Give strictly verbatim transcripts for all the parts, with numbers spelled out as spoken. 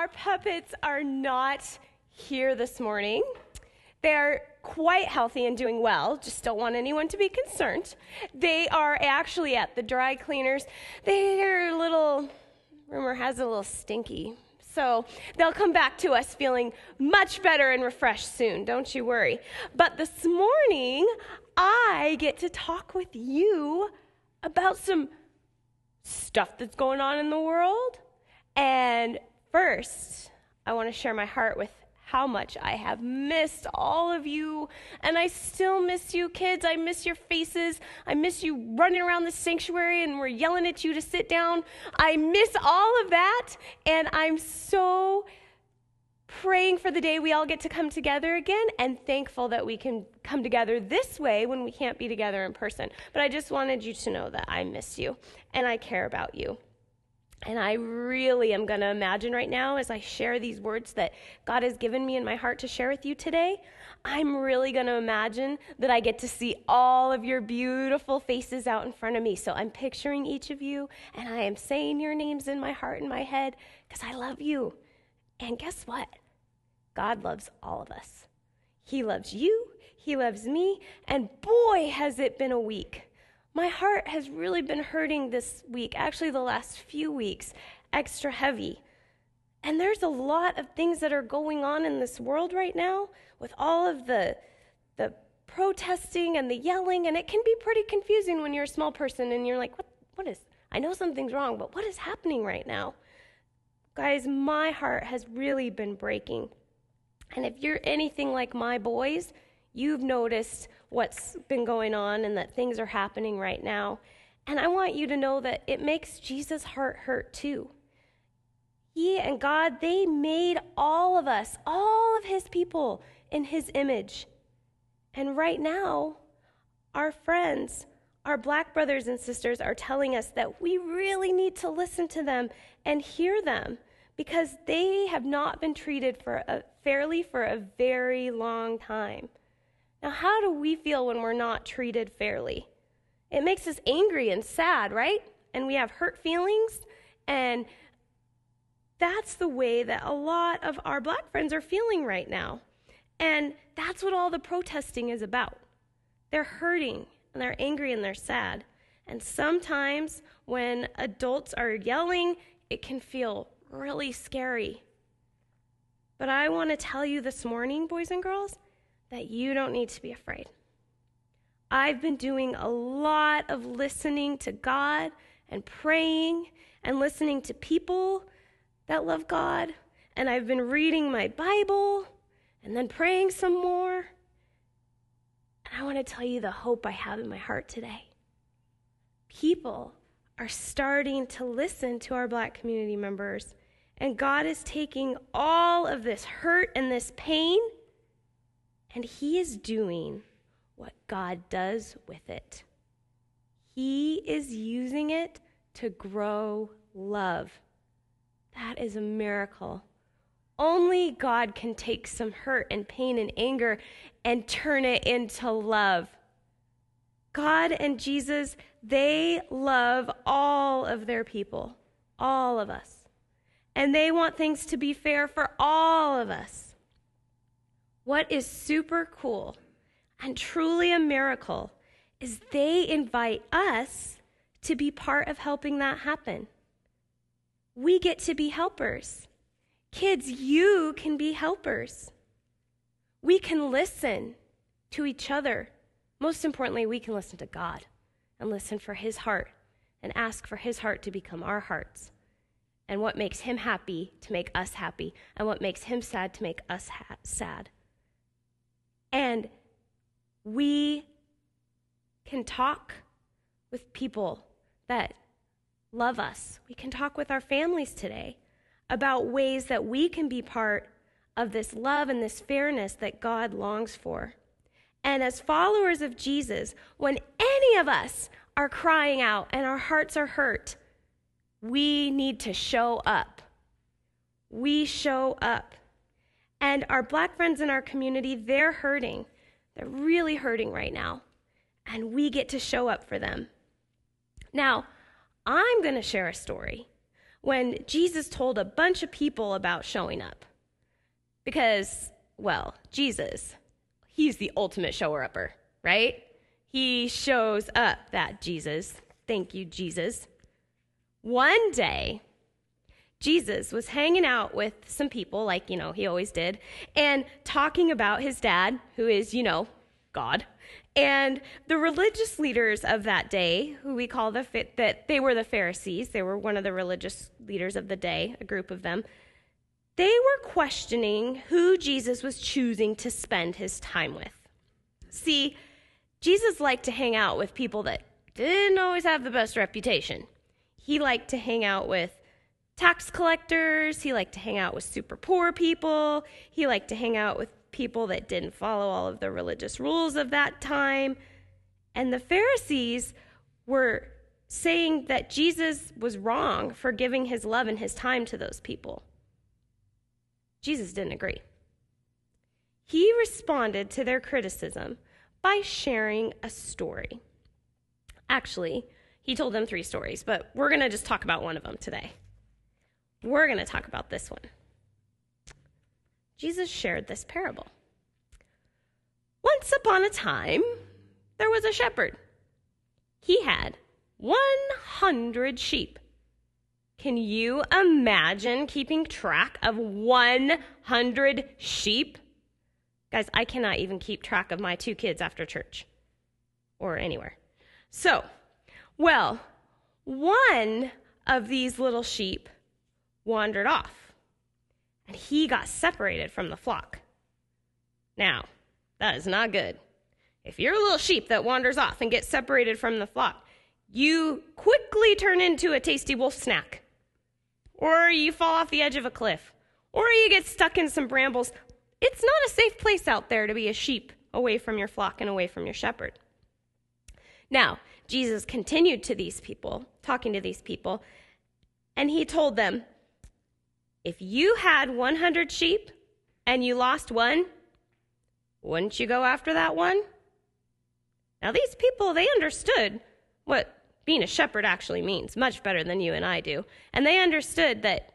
our puppets are not here this morning. They're quite healthy and doing well, just don't want anyone to be concerned. They are actually at the dry cleaners. They're a little, rumor has it, a little stinky. So they'll come back to us feeling much better and refreshed soon, don't you worry. But this morning, I get to talk with you about some stuff that's going on in the world. And first, I want to share my heart with how much I have missed all of you. And I still miss you, kids. I miss your faces. I miss you running around the sanctuary and we're yelling at you to sit down. I miss all of that. And I'm so praying for the day we all get to come together again, and thankful that we can come together this way when we can't be together in person. But I just wanted you to know that I miss you and I care about you. And I really am going to imagine right now as I share these words that God has given me in my heart to share with you today, I'm really going to imagine that I get to see all of your beautiful faces out in front of me. So I'm picturing each of you, and I am saying your names in my heart and my head because I love you. And guess what? God loves all of us. He loves you. He loves me. And boy, has it been a week. My heart has really been hurting this week, actually the last few weeks, extra heavy. And there's a lot of things that are going on in this world right now with all of the, the protesting and the yelling, and it can be pretty confusing when you're a small person and you're like, what, what is, I know something's wrong, but what is happening right now? Guys, my heart has really been breaking. And if you're anything like my boys, you've noticed what's been going on and that things are happening right now. And I want you to know that it makes Jesus' heart hurt too. He and God, they made all of us, all of his people in his image. And right now, our friends, our black brothers and sisters are telling us that we really need to listen to them and hear them because they have not been treated for a, fairly for a very long time. Now, how do we feel when we're not treated fairly? It makes us angry and sad, right? And we have hurt feelings. And that's the way that a lot of our black friends are feeling right now. And that's what all the protesting is about. They're hurting, and they're angry, and they're sad. And sometimes when adults are yelling, it can feel really scary. But I want to tell you this morning, boys and girls, that you don't need to be afraid. I've been doing a lot of listening to God and praying and listening to people that love God. And I've been reading my Bible and then praying some more. And I want to tell you the hope I have in my heart today. People are starting to listen to our black community members. And God is taking all of this hurt and this pain, and he is doing what God does with it. He is using it to grow love. That is a miracle. Only God can take some hurt and pain and anger and turn it into love. God and Jesus, they love all of their people, all of us. And they want things to be fair for all of us. What is super cool and truly a miracle is they invite us to be part of helping that happen. We get to be helpers. Kids, you can be helpers. We can listen to each other. Most importantly, we can listen to God and listen for his heart and ask for his heart to become our hearts. And what makes him happy to make us happy, and what makes him sad to make us ha- sad. And we can talk with people that love us. We can talk with our families today about ways that we can be part of this love and this fairness that God longs for. And as followers of Jesus, when any of us are crying out and our hearts are hurt, we need to show up. We show up. And our black friends in our community, they're hurting. They're really hurting right now. And we get to show up for them. Now, I'm going to share a story when Jesus told a bunch of people about showing up. Because, well, Jesus, he's the ultimate shower-upper, right? He shows up, that Jesus. Thank you, Jesus. One day, Jesus was hanging out with some people, like, you know, he always did, and talking about his dad, who is, you know, God. And the religious leaders of that day, who we call the, that they were the Pharisees, they were one of the religious leaders of the day, a group of them, they were questioning who Jesus was choosing to spend his time with. See, Jesus liked to hang out with people that didn't always have the best reputation. He liked to hang out with tax collectors. He liked to hang out with super poor people. He liked to hang out with people that didn't follow all of the religious rules of that time. And the Pharisees were saying that Jesus was wrong for giving his love and his time to those people. Jesus didn't agree. He responded to their criticism by sharing a story. Actually, he told them three stories, but we're going to just talk about one of them today. We're going to talk about this one. Jesus shared this parable. Once upon a time, there was a shepherd. He had one hundred sheep. Can you imagine keeping track of one hundred sheep? Guys, I cannot even keep track of my two kids after church or anywhere. So, well, one of these little sheep wandered off, and he got separated from the flock. Now, that is not good. If you're a little sheep that wanders off and gets separated from the flock, you quickly turn into a tasty wolf snack, or you fall off the edge of a cliff, or you get stuck in some brambles. It's not a safe place out there to be a sheep away from your flock and away from your shepherd. Now, Jesus continued to these people, talking to these people, and he told them, if you had one hundred sheep and you lost one, wouldn't you go after that one? Now, these people, they understood what being a shepherd actually means, much better than you and I do. And they understood that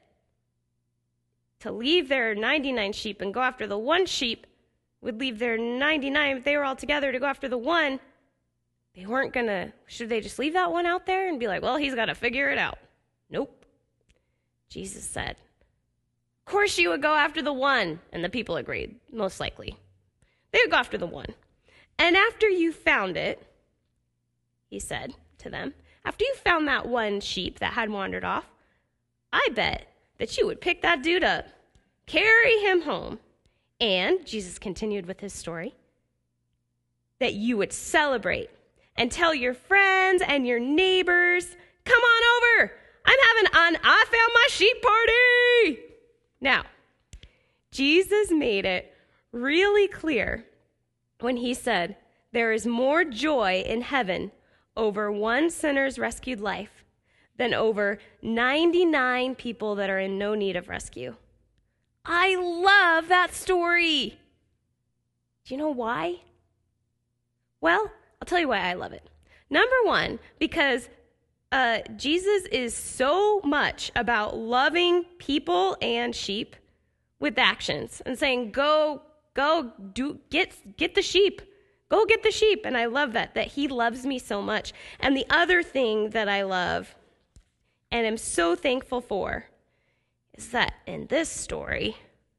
to leave their ninety-nine sheep and go after the one sheep would leave their ninety-nine, if they were all together to go after the one, they weren't going to, should they just leave that one out there and be like, well, he's got to figure it out? Nope. Jesus said, of course you would go after the one. And the people agreed, most likely. They would go after the one. And after you found it, he said to them, after you found that one sheep that had wandered off, I bet that you would pick that dude up, carry him home, and, Jesus continued with his story, that you would celebrate and tell your friends and your neighbors, come on over, I'm having an I found my sheep party. Now, Jesus made it really clear when he said, there is more joy in heaven over one sinner's rescued life than over ninety-nine people that are in no need of rescue. I love that story. Do you know why? Well, I'll tell you why I love it. Number one, because uh, Jesus is so much about loving people and sheep with actions and saying, go, go, do, get, get the sheep. Go get the sheep. And I love that, that he loves me so much. And the other thing that I love and am so thankful for is that in this story,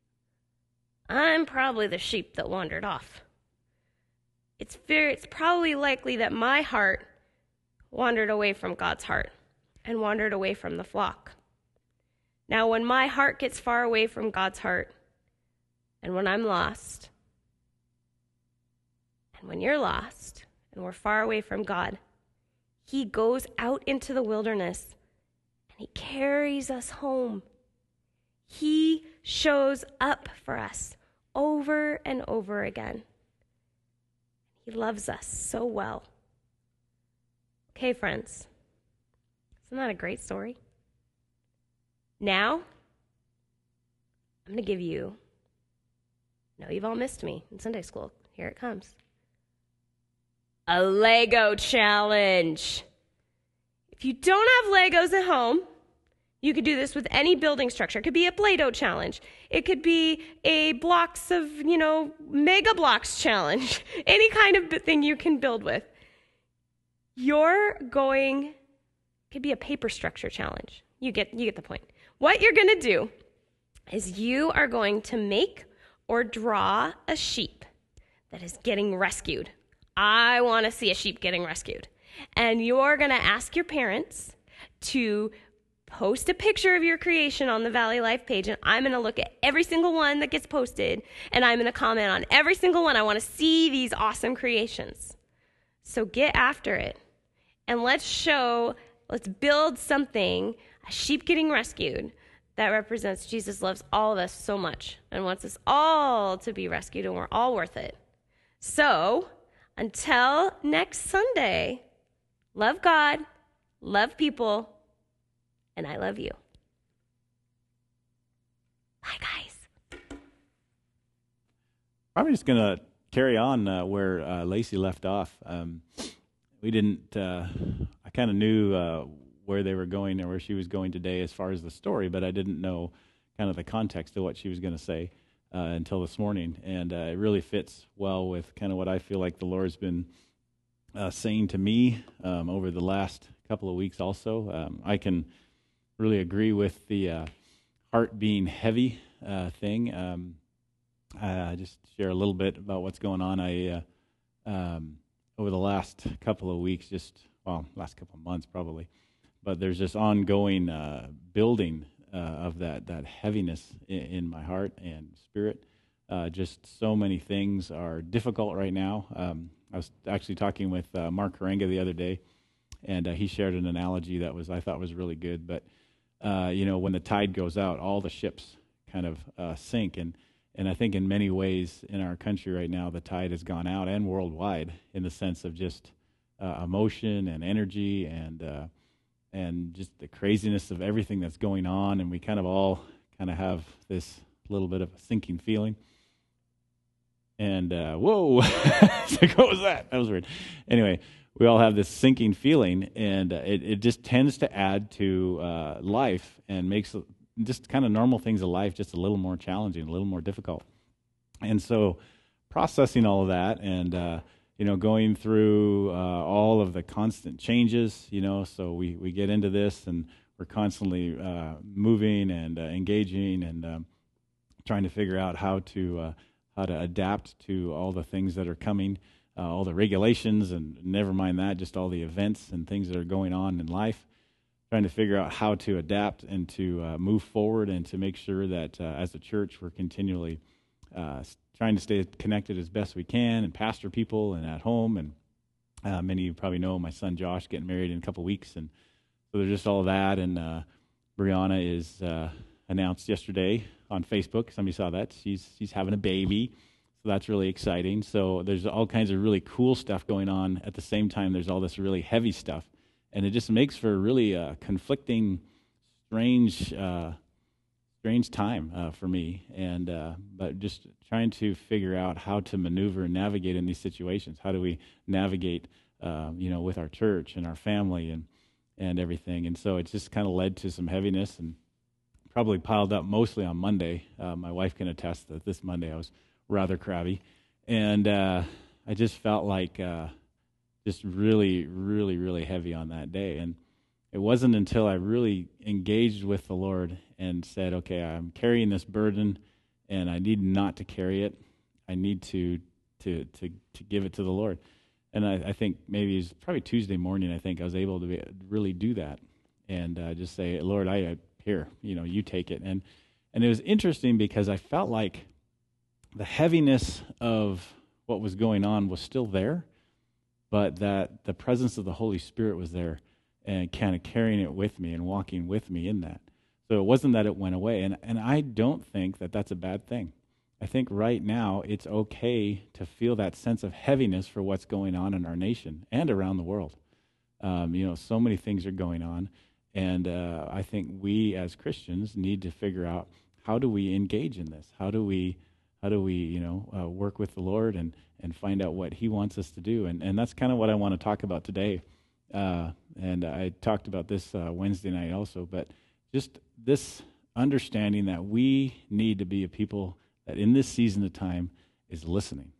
I'm probably the sheep that wandered off. It's very, it's probably likely that my heart wandered away from God's heart and wandered away from the flock. Now, when my heart gets far away from God's heart, and when I'm lost, and when you're lost, and we're far away from God, he goes out into the wilderness, and he carries us home. He shows up for us over and over again. He loves us so well. Okay, friends, isn't that a great story? Now, I'm going to give you, no, you've all missed me in Sunday school. Here it comes. A Lego challenge. If you don't have Legos at home, You could do this with any building structure. It could be a Play-Doh challenge. It could be a blocks of, you know, mega blocks challenge. Any kind of thing you can build with. You're going, it could be a paper structure challenge. You get, you get the point. What you're going to do is you are going to make or draw a sheep that is getting rescued. I want to see a sheep getting rescued. And you're going to ask your parents to post a picture of your creation on the Valley Life page, and I'm going to look at every single one that gets posted, and I'm going to comment on every single one. I want to see these awesome creations. So get after it, and let's show, let's build something, a sheep getting rescued, that represents Jesus loves all of us so much and wants us all to be rescued, and we're all worth it. So until next Sunday, love God, love people, and I love you. Bye, guys. Probably just going to carry on uh, where uh, Lacey left off. Um, we didn't, uh, I kind of knew uh, where they were going or where she was going today as far as the story, but I didn't know kind of the context of what she was going to say uh, until this morning. And uh, it really fits well with kind of what I feel like the Lord's been uh, saying to me um, over the last couple of weeks also. Um, I can really agree with the uh, heart being heavy uh, thing. Um, I just share a little bit about what's going on. I uh, um, over the last couple of weeks, just well, last couple of months probably, but there's this ongoing uh, building uh, of that that heaviness in, in my heart and spirit. Uh, just so many things are difficult right now. Um, I was actually talking with uh, Mark Harenga the other day, and uh, he shared an analogy that was I thought was really good. But uh, you know, when the tide goes out, all the ships kind of uh, sink, and and I think in many ways in our country right now, the tide has gone out, and worldwide, in the sense of just uh, emotion and energy and uh, and just the craziness of everything that's going on, and we kind of all kind of have this little bit of a sinking feeling. And uh, whoa, like, what was that? That was weird. Anyway, we all have this sinking feeling, and uh, it, it just tends to add to uh, life and makes just kind of normal things of life just a little more challenging, a little more difficult. And so processing all of that and, uh, you know, going through uh, all of the constant changes, you know, so we, we get into this and we're constantly uh, moving and uh, engaging and um, trying to figure out how to uh, how to adapt to all the things that are coming, uh, all the regulations, and never mind that, just all the events and things that are going on in life, trying to figure out how to adapt and to uh, move forward and to make sure that uh, as a church we're continually uh, trying to stay connected as best we can and pastor people and at home. And uh, many of you probably know my son Josh getting married in a couple weeks, and so there's just all of that. And uh, Brianna is uh, announced yesterday on Facebook. Somebody saw that. She's she's having a baby, so that's really exciting. So there's all kinds of really cool stuff going on. At the same time, there's all this really heavy stuff, and it just makes for a really uh, conflicting, strange, uh, strange time uh, for me. And uh, but just trying to figure out how to maneuver and navigate in these situations. How do we navigate, uh, you know, with our church and our family and and everything? And so it's just kind of led to some heaviness and probably piled up mostly on Monday. Uh, my wife can attest that this Monday I was rather crabby. And uh, I just felt like uh, just really, really, really heavy on that day. And it wasn't until I really engaged with the Lord and said, okay, I'm carrying this burden and I need not to carry it. I need to to to, to give it to the Lord. And I, I think maybe it was probably Tuesday morning, I think I was able to be, really do that and uh, just say, Lord, I... I here, you know, you take it. And and it was interesting because I felt like the heaviness of what was going on was still there, but that the presence of the Holy Spirit was there and kind of carrying it with me and walking with me in that. So it wasn't that it went away. And, and I don't think that that's a bad thing. I think right now it's okay to feel that sense of heaviness for what's going on in our nation and around the world. Um, you know, so many things are going on. And uh, I think we as Christians need to figure out, how do we engage in this? How do we, how do we, you know, uh, work with the Lord and, and find out what He wants us to do? And and that's kind of what I want to talk about today. Uh, and I talked about this uh, Wednesday night also, but just this understanding that we need to be a people that in this season of time is listening.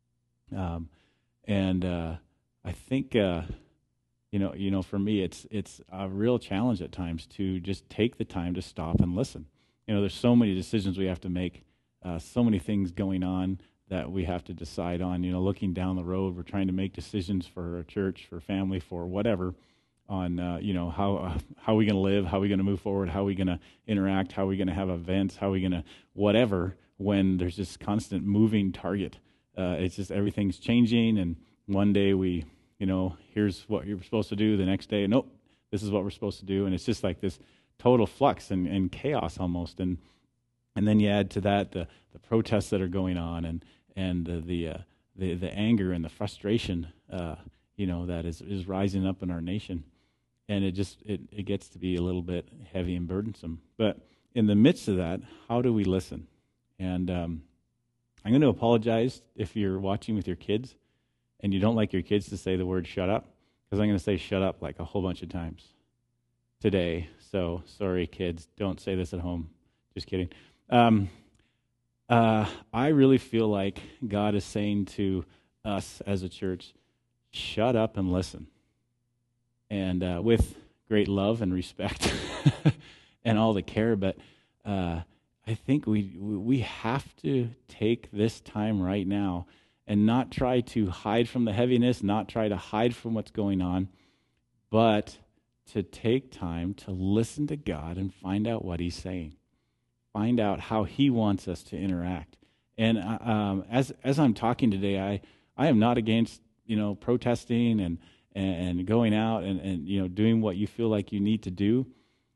Um, and uh, I think, uh, you know, you know, for me, it's it's a real challenge at times to just take the time to stop and listen. You know, there's so many decisions we have to make, uh, so many things going on that we have to decide on. You know, looking down the road, we're trying to make decisions for our church, for family, for whatever, on uh, you know how uh, how are we going to live, how are we going to move forward, how are we going to interact, how are we going to have events, how are we going to whatever. When there's this constant moving target, uh, it's just everything's changing, and one day we, you know, here's what you're supposed to do. The next day, nope, this is what we're supposed to do, and it's just like this total flux and, and chaos almost. And and then you add to that the, the protests that are going on, and and the the uh, the, the anger and the frustration, uh, you know, that is, is rising up in our nation, and it just it, it gets to be a little bit heavy and burdensome. But in the midst of that, how do we listen? And um, I'm going to apologize if you're watching with your kids and you don't like your kids to say the word shut up, because I'm going to say shut up like a whole bunch of times today. So sorry, kids, don't say this at home. Just kidding. Um, uh, I really feel like God is saying to us as a church, shut up and listen. And uh, with great love and respect and all the care, but uh, I think we we have to take this time right now and not try to hide from the heaviness, not try to hide from what's going on, but to take time to listen to God and find out what He's saying, find out how He wants us to interact. And uh, um, as as I'm talking today, I I am not against, you know, protesting and and going out and, and you know doing what you feel like you need to do.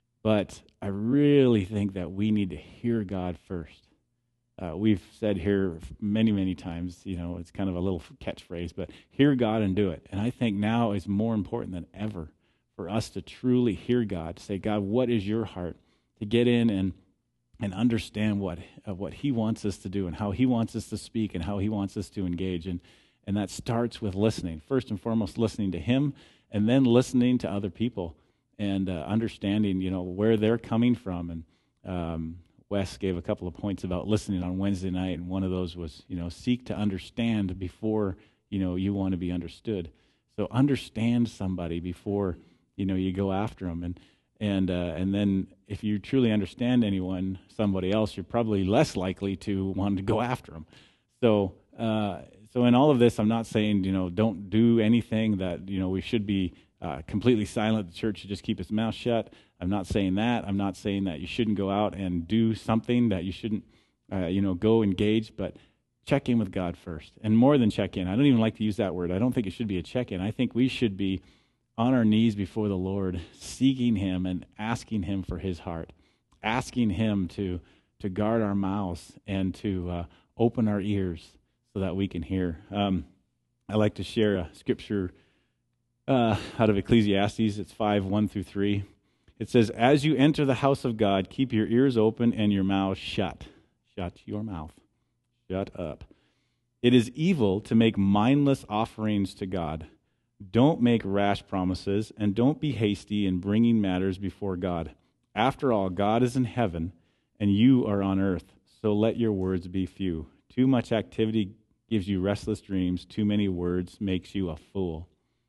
But I really think that we need to hear God first. Uh, we've said here many, many times, you know, it's kind of a little catchphrase, but hear God and do it. And I think now is more important than ever for us to truly hear God, to say, God, what is your heart? To get in and and understand what uh, what He wants us to do and how He wants us to speak and how He wants us to engage. And and that starts with listening. First and foremost, listening to Him, and then listening to other people. And uh, understanding, you know, where they're coming from. And um, Wes gave a couple of points about listening on Wednesday night, and one of those was, you know, seek to understand before, you know, you want to be understood. So understand somebody before, you know, you go after them. And and uh, and then if you truly understand anyone, somebody else, you're probably less likely to want to go after them. So uh, so in all of this, I'm not saying, you know, don't do anything that, you know, we should be Uh, completely silent. The church should just keep its mouth shut. I'm not saying that. I'm not saying that you shouldn't go out and do something, that you shouldn't, uh, you know, go engage, but check in with God first. And more than check in. I don't even like to use that word. I don't think it should be a check-in. I think we should be on our knees before the Lord, seeking Him and asking Him for His heart, asking Him to to guard our mouths and to uh, open our ears so that we can hear. Um, I like to share a scripture Uh, out of Ecclesiastes. It's five, one through three. It says, as you enter the house of God, keep your ears open and your mouth shut. Shut your mouth. Shut up. It is evil to make mindless offerings to God. Don't make rash promises, and don't be hasty in bringing matters before God. After all, God is in heaven, and you are on earth, so let your words be few. Too much activity gives you restless dreams. Too many words makes you a fool.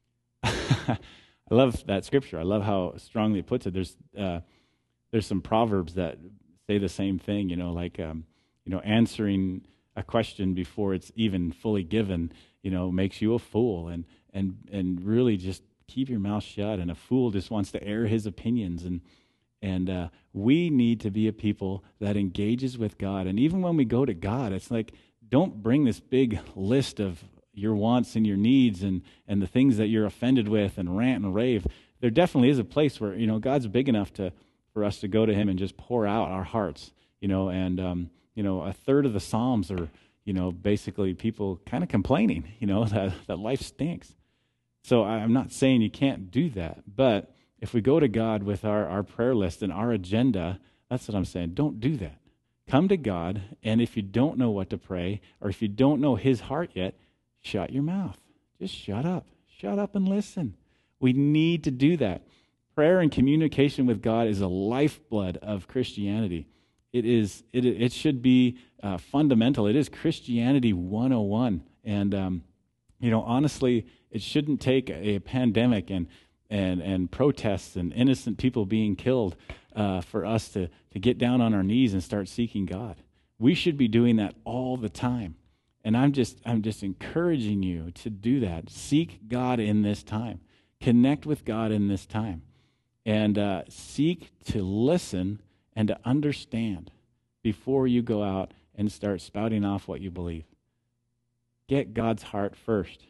I love that scripture. I love how strongly it puts it. There's uh, there's some proverbs that say the same thing. You know, like um, you know, answering a question before it's even fully given, you know, makes you a fool. And and and really just keep your mouth shut. And a fool just wants to air his opinions. And and uh, we need to be a people that engages with God. And even when we go to God, it's like, don't bring this big list of your wants and your needs and, and the things that you're offended with and rant and rave. There definitely is a place where, you know, God's big enough to for us to go to Him and just pour out our hearts, you know, and, um, you know, a third of the Psalms are, you know, basically people kind of complaining, you know, that, that life stinks. So I'm not saying you can't do that, but if we go to God with our, our prayer list and our agenda, that's what I'm saying. Don't do that. Come to God, and if you don't know what to pray, or if you don't know His heart yet, shut your mouth. Just shut up. Shut up and listen. We need to do that. prayer and communication with God is a lifeblood of Christianity. It is. It it should be uh, fundamental. It is Christianity one oh one. And um, you know, honestly, it shouldn't take a pandemic and and and protests and innocent people being killed uh, for us to to get down on our knees and start seeking God. We should be doing that all the time. And I'm just I'm just encouraging you to do that. Seek God in this time. Connect with God in this time. And uh, seek to listen and to understand before you go out and start spouting off what you believe. Get God's heart first.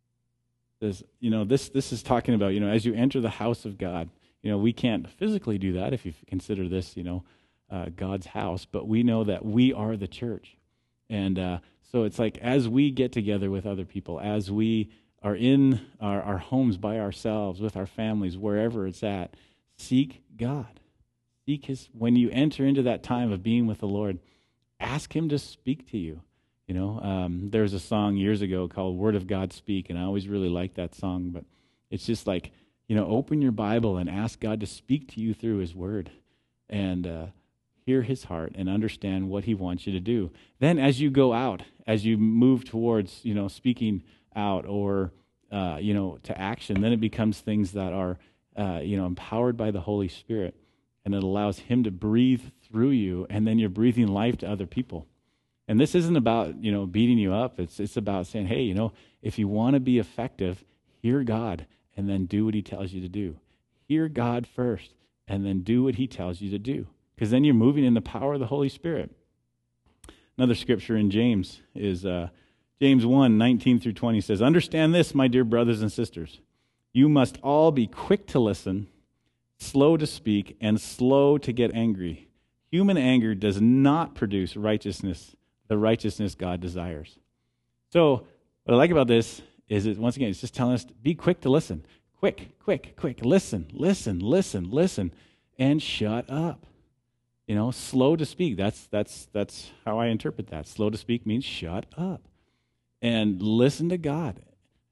This, you know, this this is talking about, you know, as you enter the house of God. You know, we can't physically do that if you consider this, you know, uh, God's house, but we know that we are the church. And uh, so it's like as we get together with other people, as we are in our, our homes by ourselves, with our families, wherever it's at, seek God. Seek His, when you enter into that time of being with the Lord, ask Him to speak to you. You know, um, there was a song years ago called Word of God Speak, and I always really liked that song, but it's just like, you know, open your Bible and ask God to speak to you through His Word and uh, hear His heart and understand what He wants you to do. Then as you go out, as you move towards, you know, speaking out or, uh, you know, to action, then it becomes things that are, uh, you know, empowered by the Holy Spirit, and it allows Him to breathe through you, and then you're breathing life to other people. And this isn't about, you know, beating you up. It's it's about saying, hey, you know, if you want to be effective, hear God and then do what He tells you to do. Hear God first and then do what He tells you to do. Because then you're moving in the power of the Holy Spirit. Another scripture in James is uh, James one, nineteen through twenty says, understand this, my dear brothers and sisters. You must all be quick to listen, slow to speak, and slow to get angry. Human anger does not produce righteousness, the righteousness God desires. So what I like about this is, it, once again, it's just telling us to be quick to listen. Quick, quick, quick. Listen, listen, listen, listen, and shut up. You know, slow to speak. That's that's that's how I interpret that. Slow to speak means shut up. And listen to God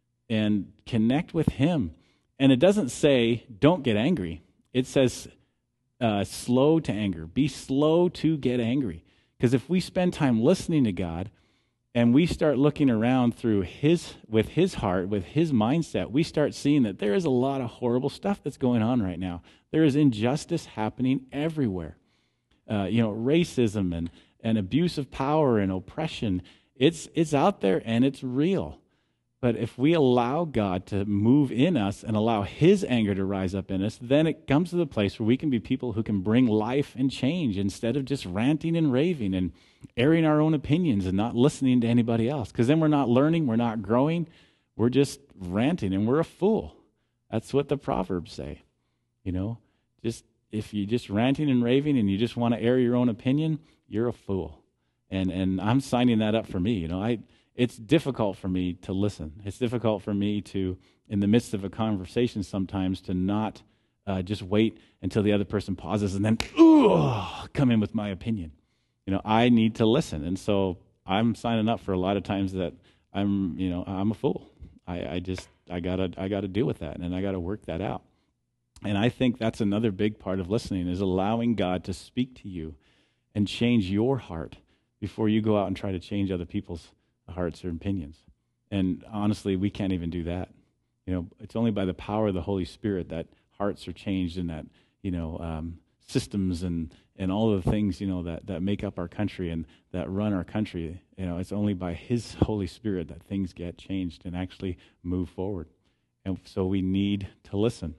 and connect with Him. And it doesn't say don't get angry. It says uh, slow to anger. Be slow to get angry. Because if we spend time listening to God and we start looking around through His, with His heart, with His mindset, we start seeing that there is a lot of horrible stuff that's going on right now. There is injustice happening everywhere. Uh, you know, racism and, and abuse of power and oppression. It's it's out there and it's real. But if we allow God to move in us and allow His anger to rise up in us, then it comes to the place where we can be people who can bring life and change instead of just ranting and raving and airing our own opinions and not listening to anybody else. Because then we're not learning, we're not growing, we're just ranting and we're a fool. That's what the Proverbs say. You know, just if you're just ranting and raving and you just want to air your own opinion, you're a fool. And and I'm signing that up for me. You know, I it's difficult for me to listen. It's difficult for me to, in the midst of a conversation sometimes, to not uh, just wait until the other person pauses and then ooh, come in with my opinion. You know, I need to listen. And so I'm signing up for a lot of times that I'm, you know, I'm a fool. I, I just, I gotta, I gotta deal with that, and I gotta work that out. And I think that's another big part of listening, is allowing God to speak to you and change your heart before you go out and try to change other people's hearts or opinions. And honestly, we can't even do that. You know, it's only by the power of the Holy Spirit that hearts are changed, and that, you know, um, systems and, and all of the things, you know, that, that make up our country and that run our country. You know, it's only by His Holy Spirit that things get changed and actually move forward. And so we need to listen.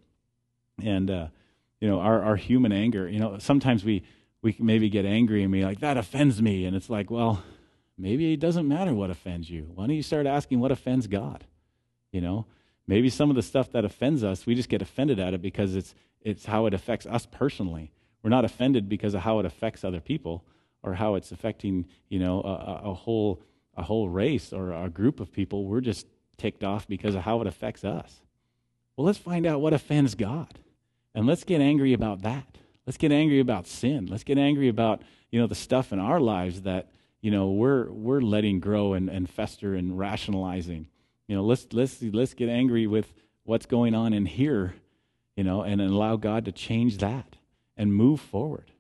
And, uh, you know, our, our human anger, you know, sometimes we, we maybe get angry and be like, that offends me. And it's like, well, maybe it doesn't matter what offends you. Why don't you start asking what offends God? You know, maybe some of the stuff that offends us, we just get offended at it because it's it's how it affects us personally. We're not offended because of how it affects other people or how it's affecting, you know, a, a whole a whole race or a group of people. We're just ticked off because of how it affects us. Well, let's find out what offends God, and let's get angry about that. Let's get angry about sin. Let's get angry about, you know, the stuff in our lives that, you know, we're we're letting grow and, and fester and rationalizing. You know, let's let's let's get angry with what's going on in here, you know, and allow God to change that and move forward.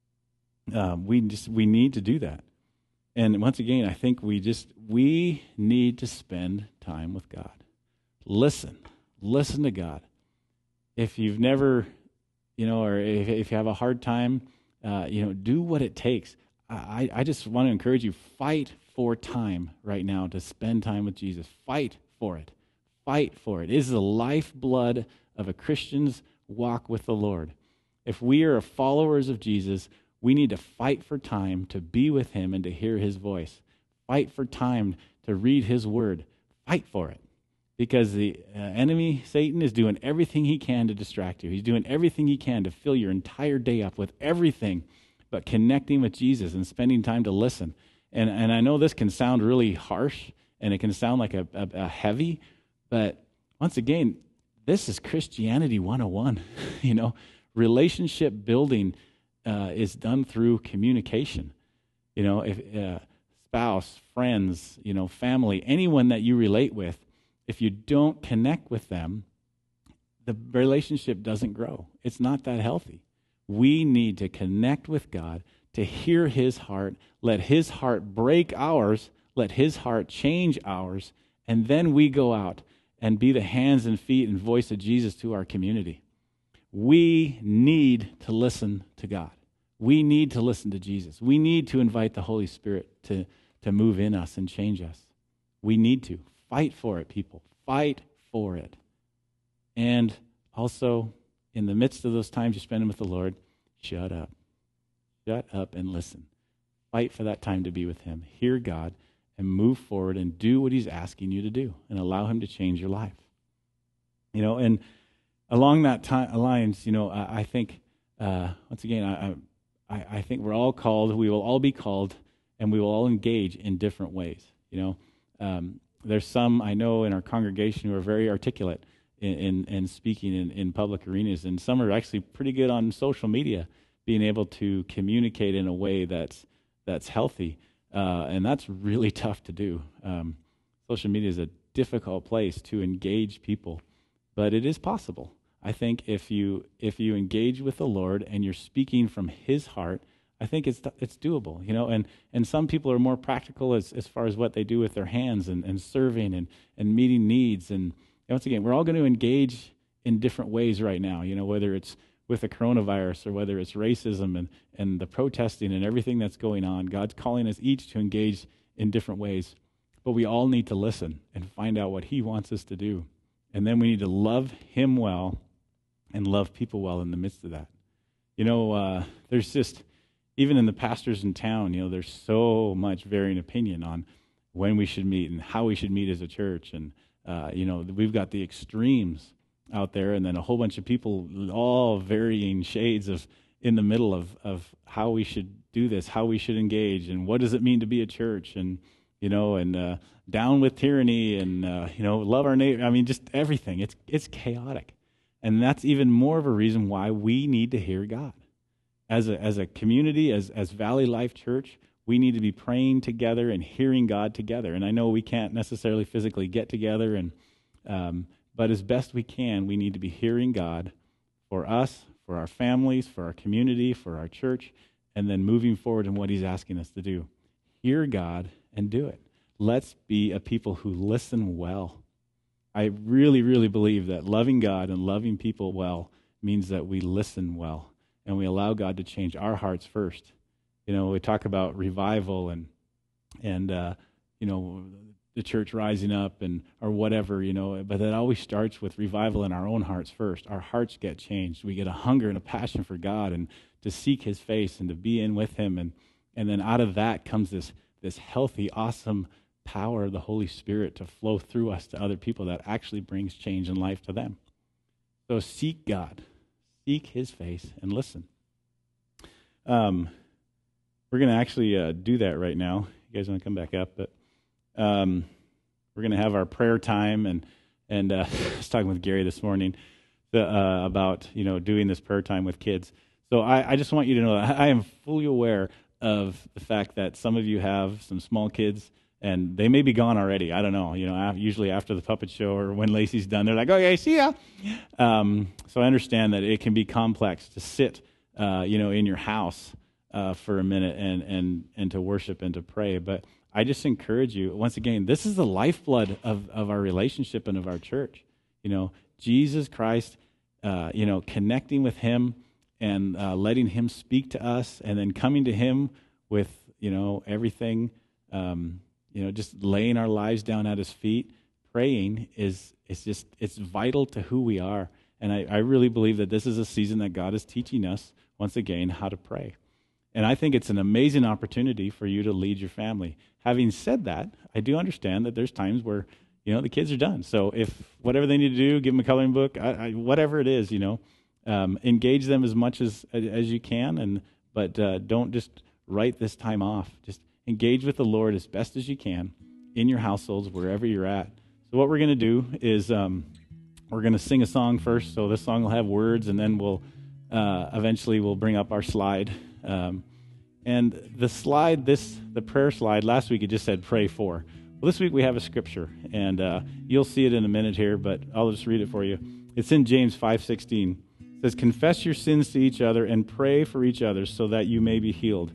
Um, we just we need to do that. And once again, I think we just we need to spend time with God. Listen, listen to God. If you've never, you know, or if, if you have a hard time, uh, you know, do what it takes. I, I just want to encourage you, fight for time right now to spend time with Jesus. Fight for it. Fight for it. It is the lifeblood of a Christian's walk with the Lord. If we are followers of Jesus, we need to fight for time to be with him and to hear his voice. Fight for time to read his word. Fight for it. Because the uh, enemy, Satan, is doing everything he can to distract you. He's doing everything he can to fill your entire day up with everything but connecting with Jesus and spending time to listen. And and I know this can sound really harsh and it can sound like a, a, a heavy, but once again, this is Christianity one oh one. You know, relationship building uh, is done through communication. You know, if uh, spouse, friends, you know, family, anyone that you relate with, if you don't connect with them, the relationship doesn't grow. It's not that healthy. We need to connect with God, to hear his heart, let his heart break ours, let his heart change ours, and then we go out and be the hands and feet and voice of Jesus to our community. We need to listen to God. We need to listen to Jesus. We need to invite the Holy Spirit to, to move in us and change us. We need to. Fight for it, people. Fight for it. And also, in the midst of those times you're spending with the Lord, shut up. Shut up and listen. Fight for that time to be with him. Hear God and move forward and do what he's asking you to do and allow him to change your life. You know, and along that time, lines, you know, I, I think, uh, once again, I, I, I think we're all called, we will all be called, and we will all engage in different ways. You know, um, there's some I know in our congregation who are very articulate in, in, in speaking in, in public arenas, and some are actually pretty good on social media, being able to communicate in a way that's that's healthy, uh, and that's really tough to do. Um, social media is a difficult place to engage people, but it is possible. I think if you if you engage with the Lord and you're speaking from his heart, I think it's it's doable, you know, and, and some people are more practical as, as far as what they do with their hands and, and serving and, and meeting needs. And once again, we're all going to engage in different ways right now, you know, whether it's with the coronavirus or whether it's racism and, and the protesting and everything that's going on. God's calling us each to engage in different ways, but we all need to listen and find out what he wants us to do. And then we need to love him well and love people well in the midst of that. You know, uh, there's just... Even in the pastors in town, you know, there's so much varying opinion on when we should meet and how we should meet as a church. And, uh, you know, we've got the extremes out there and then a whole bunch of people, all varying shades of in the middle of, of how we should do this, how we should engage, and what does it mean to be a church, and, you know, and uh, down with tyranny and, uh, you know, love our neighbor. I mean, just everything. It's, it's chaotic. And that's even more of a reason why we need to hear God. As a as a community, as as Valley Life Church, we need to be praying together and hearing God together. And I know we can't necessarily physically get together, and um, but as best we can, we need to be hearing God for us, for our families, for our community, for our church, and then moving forward in what he's asking us to do. Hear God and do it. Let's be a people who listen well. I really, really believe that loving God and loving people well means that we listen well. And we allow God to change our hearts first. You know, we talk about revival and, and uh, you know, the church rising up and or whatever, you know, but that always starts with revival in our own hearts first. Our hearts get changed. We get a hunger and a passion for God and to seek his face and to be in with him. And, and then out of that comes this, this healthy, awesome power of the Holy Spirit to flow through us to other people that actually brings change in life to them. So seek God. Seek his face and listen. Um, we're going to actually uh, do that right now. You guys want to come back up? But um, we're going to have our prayer time. And and uh, I was talking with Gary this morning the, uh, about you know doing this prayer time with kids. So I, I just want you to know that I am fully aware of the fact that some of you have some small kids And they may be gone already. I don't know. You know, af- usually after the puppet show or when Lacey's done, they're like, okay, see ya. Um, so I understand that it can be complex to sit, uh, you know, in your house uh, for a minute and, and, and to worship and to pray. But I just encourage you, once again, this is the lifeblood of, of our relationship and of our church. You know, Jesus Christ, uh, you know, connecting with him and uh, letting him speak to us and then coming to him with, you know, everything, um, you know, just laying our lives down at his feet, praying is is just, it's vital to who we are. And I, I really believe that this is a season that God is teaching us, once again, how to pray. And I think it's an amazing opportunity for you to lead your family. Having said that, I do understand that there's times where, you know, the kids are done. So if whatever they need to do, give them a coloring book, I, I, whatever it is, you know, um, engage them as much as as you can, and but uh, don't just write this time off. Just engage with the Lord as best as you can in your households, wherever you're at. So what we're going to do is um, we're going to sing a song first. So this song will have words, and then we'll uh, eventually we'll bring up our slide. Um, and the slide, this the prayer slide, last week it just said pray for. Well, this week we have a scripture, and uh, you'll see it in a minute here, but I'll just read it for you. It's in James five sixteen. It says, confess your sins to each other and pray for each other so that you may be healed.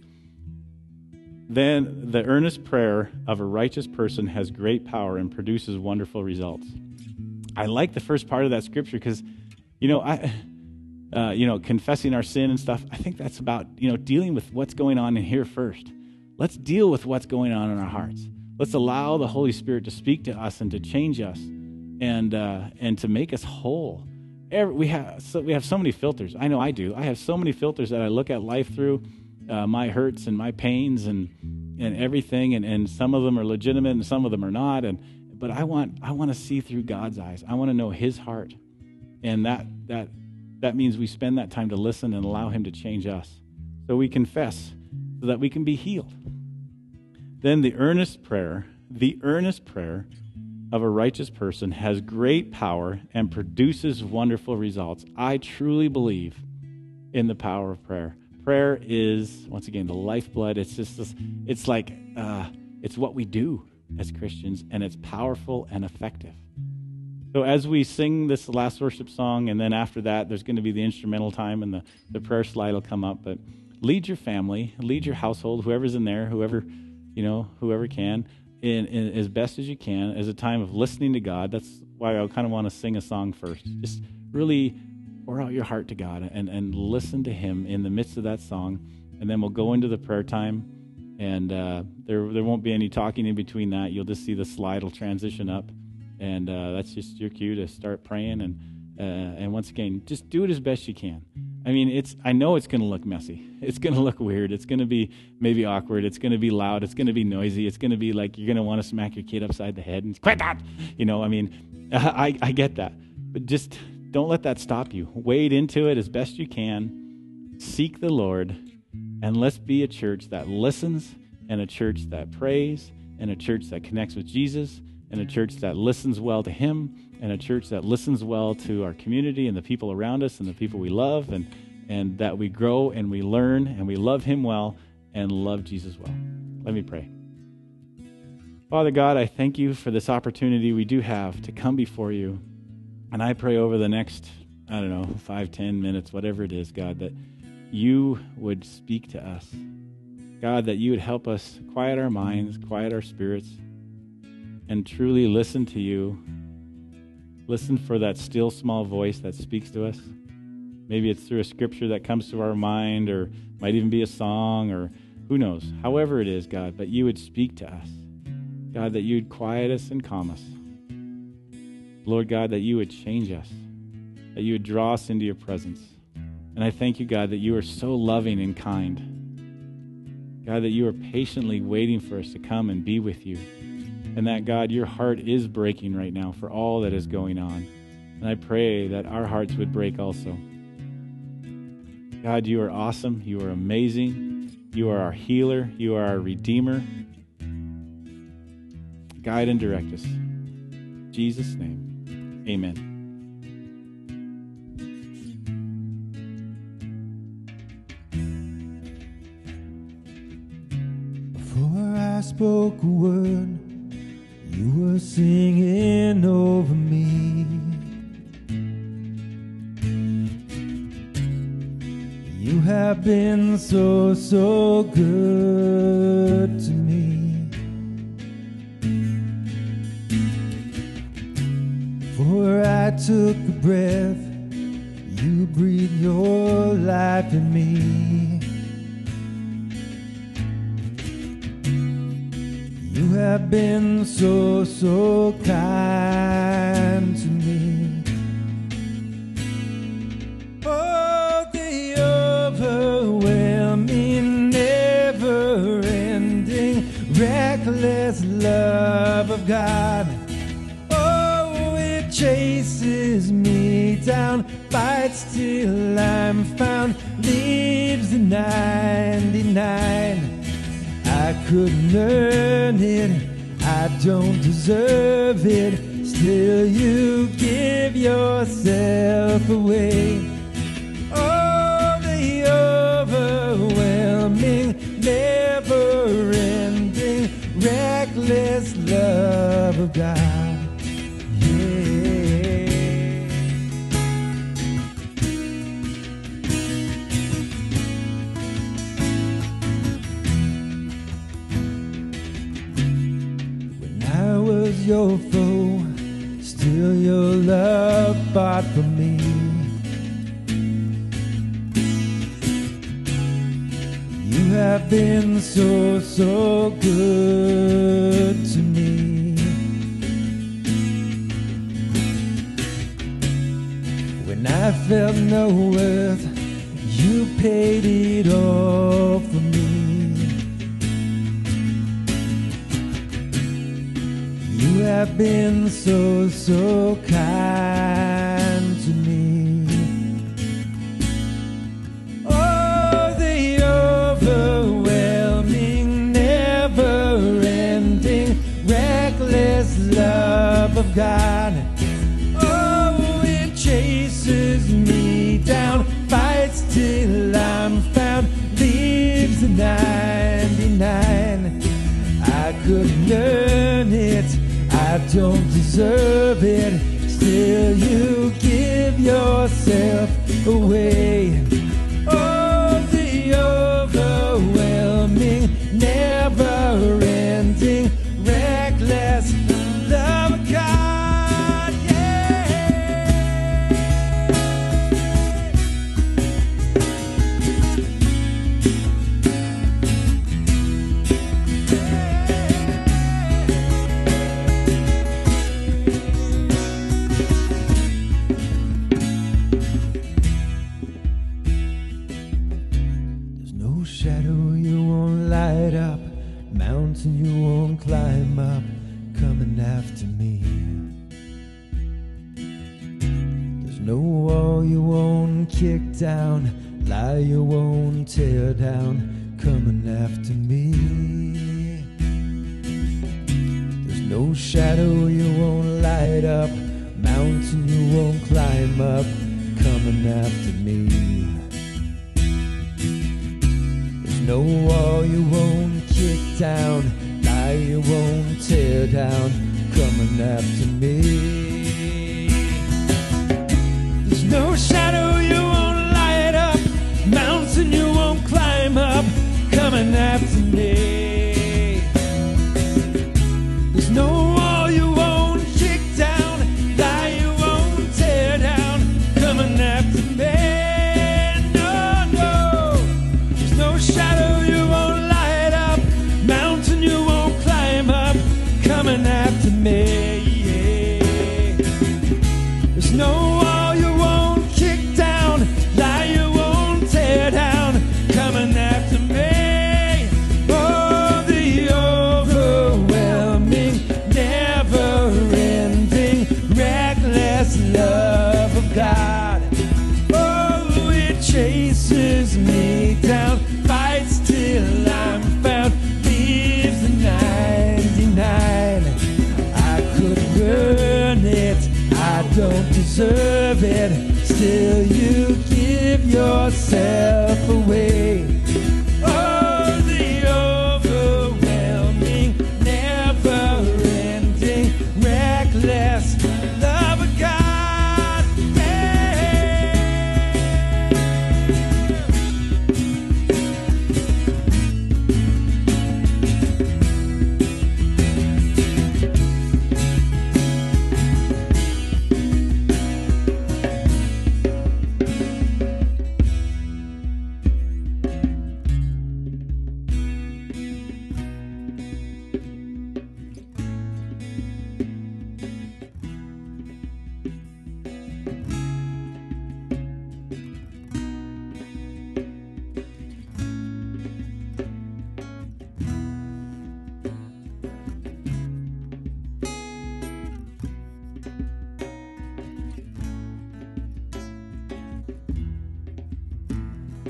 Then the earnest prayer of a righteous person has great power and produces wonderful results. I like the first part of that scripture because, you know, I, uh, you know, confessing our sin and stuff, I think that's about, you know, dealing with what's going on in here first. Let's deal with what's going on in our hearts. Let's allow the Holy Spirit to speak to us and to change us and uh, and to make us whole. Every, we have so we have so many filters. I know I do. I have so many filters that I look at life through. Uh, my hurts and my pains and and everything, and, and some of them are legitimate and some of them are not. And but I want I want to see through God's eyes. I want to know His heart, and that that that means we spend that time to listen and allow Him to change us, so we confess, so that we can be healed. Then the earnest prayer, the earnest prayer of a righteous person has great power and produces wonderful results. I truly believe in the power of prayer. Prayer is, once again, the lifeblood. It's just this, it's like, uh, it's what we do as Christians, and it's powerful and effective. So as we sing this last worship song, and then after that, there's going to be the instrumental time, and the, the prayer slide will come up. But lead your family, lead your household, whoever's in there, whoever, you know, whoever can, in, in as best as you can, as a time of listening to God. That's why I kind of want to sing a song first. Just really pour out your heart to God and, and listen to Him in the midst of that song. And then we'll go into the prayer time, and uh, there there won't be any talking in between that. You'll just see the slide will transition up, and uh, that's just your cue to start praying. And uh, and once again, just do it as best you can. I mean, it's I know it's going to look messy. It's going to look weird. It's going to be maybe awkward. It's going to be loud. It's going to be noisy. It's going to be like you're going to want to smack your kid upside the head and quit that. You know, I mean, I, I get that. But just don't let that stop you. Wade into it as best you can. Seek the Lord, and let's be a church that listens, and a church that prays, and a church that connects with Jesus, and a church that listens well to Him, and a church that listens well to our community and the people around us and the people we love, and, and that we grow and we learn and we love Him well and love Jesus well. Let me pray. Father God, I thank You for this opportunity we do have to come before You. And I pray over the next, I don't know, five, ten minutes, whatever it is, God, that You would speak to us. God, that You would help us quiet our minds, quiet our spirits, and truly listen to You. Listen for that still small voice that speaks to us. Maybe it's through a scripture that comes to our mind, or might even be a song, or who knows. However it is, God, but You would speak to us. God, that You would quiet us and calm us. Lord God, that You would change us, that You would draw us into Your presence. And I thank You, God, that You are so loving and kind. God, that You are patiently waiting for us to come and be with You. And that, God, Your heart is breaking right now for all that is going on. And I pray that our hearts would break also. God, You are awesome. You are amazing. You are our healer. You are our redeemer. Guide and direct us. In Jesus' name, amen. For I I spoke a word, you were singing over me. You have been so, so good to me. For I took a breath, you breathed your life in me. You have been so, so kind to me. Oh, the overwhelming, never-ending, reckless love of God. Oh, it chases me down, fights till I'm found, leaves the ninety-nine. I couldn't earn it, I don't deserve it, still you give yourself away. Oh, the overwhelming, never-ending, reckless love of God. Yeah. When I was your foe, still your love fought for me. You have been so, so good to me. When I felt no worth, you paid it all for me. You have been so, so kind to me. Oh, the overwhelming, never-ending, reckless love of God. Oh, it chases me down, fights till I'm found, leaves the ninety-nine. I couldn't earn it, I don't deserve it, still you give yourself away. Oh, the overwhelming, never-ending, reckless love of God, shadow you won't light up, mountain you won't climb up, coming after me. There's no wall you won't kick down, lie you won't tear down, coming after me. There's no shadow you won't light up, mountain you won't climb up, coming after me. No wall you won't kick down, lie you won't tear down, coming after me. There's no shadow you won't light up, mountain you won't climb up, coming after me. There's no wall you won't kick down, lie you won't tear down, coming after me. Shadow you won't light up, mountain you won't climb up, coming after me. Yeah.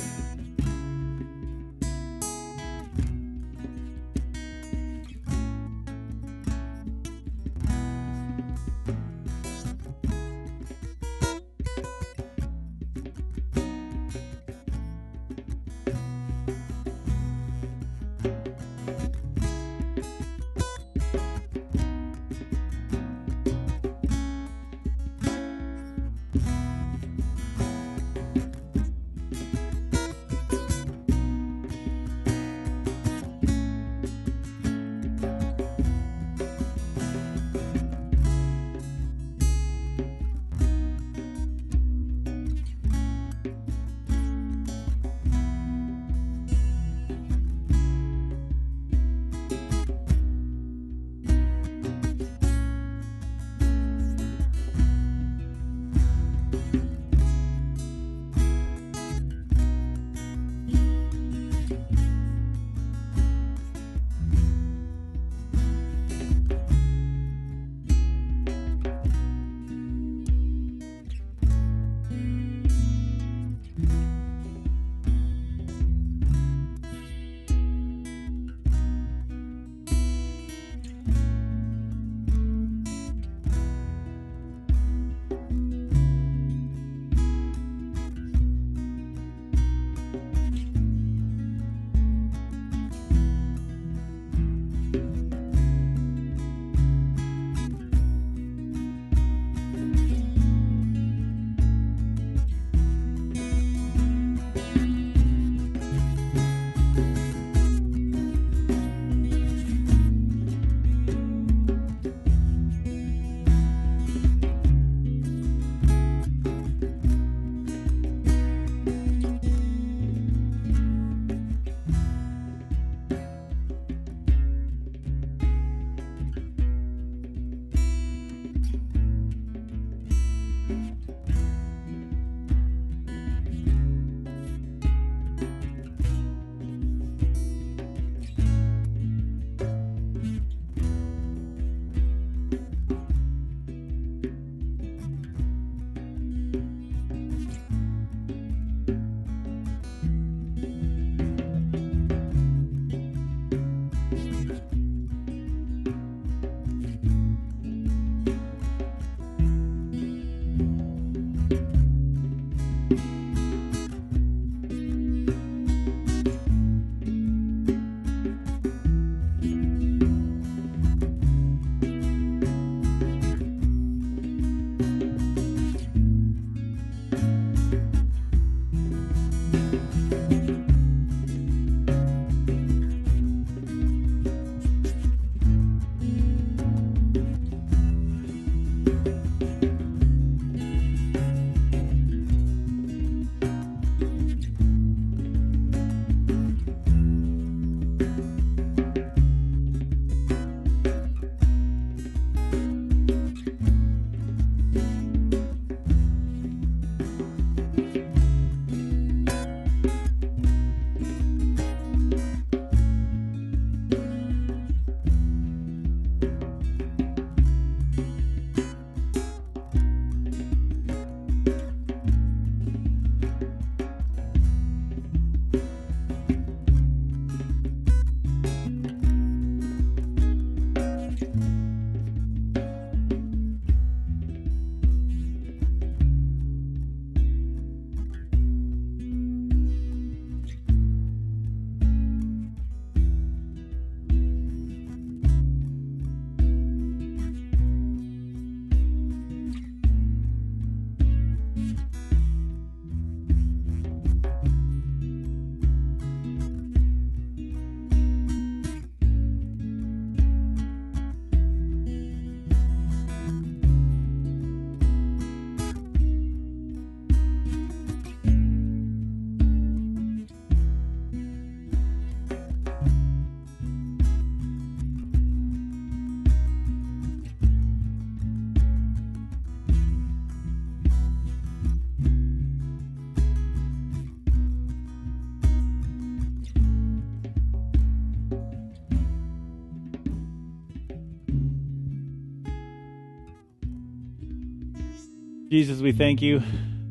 Jesus, we thank you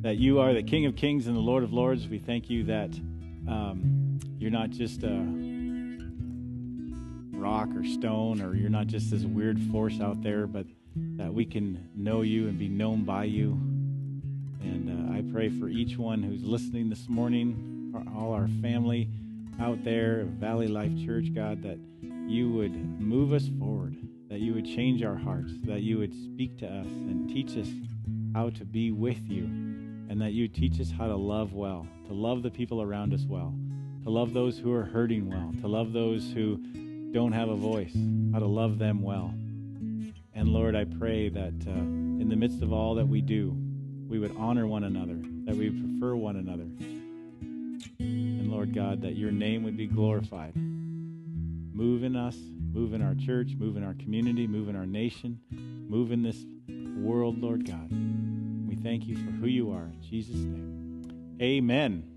that you are the King of Kings and the Lord of Lords. We thank you that um, you're not just a rock or stone, or you're not just this weird force out there, but that we can know you and be known by you. And uh, I pray for each one who's listening this morning, for all our family out there at Valley Life Church, God, that you would move us forward, that you would change our hearts, that you would speak to us and teach us how to be with you, and that you teach us how to love well, to love the people around us well, to love those who are hurting well, to love those who don't have a voice, how to love them well. And Lord, I pray that uh, in the midst of all that we do, we would honor one another, that we would prefer one another. And Lord God, that your name would be glorified. Move in us, move in our church, move in our community, move in our nation, move in this world, Lord God. We thank you for who you are. In Jesus' name, amen.